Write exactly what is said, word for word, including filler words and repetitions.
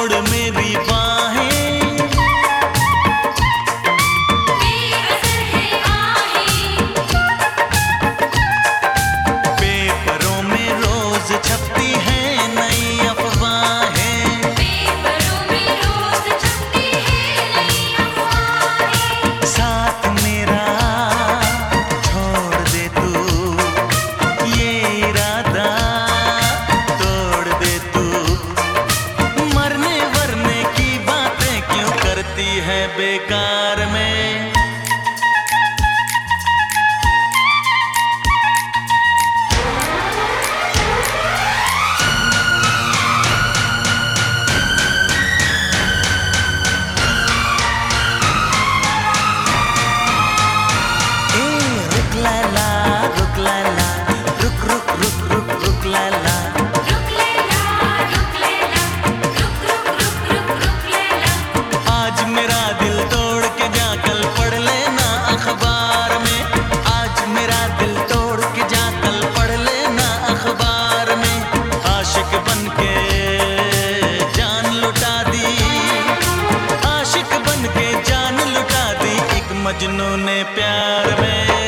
मोड़ मेरी बाहें, बेअसर है आहें, पेपरों में रोज छपती है नई अफवाहें, पेपरों में रोज छपती है नई अफवाहें। साथ मेरा छोड़ दे तू, ये इरादा तोड़ दे तू, मरने वरने की बातें क्यों करती है बेकार में। ए रुक लैला, रुक लैला, रुक रुक रुक रुक रुक लैला, रुक लैला, रुक लैला, रुक रुक रुक रुक रुक लैला। आज मेरा दिल तोड़ के जा कल पढ़ लेना अखबार में, आज मेरा दिल तोड़ के जा कल पढ़ लेना अखबार में। आशिक बन के जान लुटा दी, आशिक बन के जान लुटा दी एक मजनू ने प्यार में।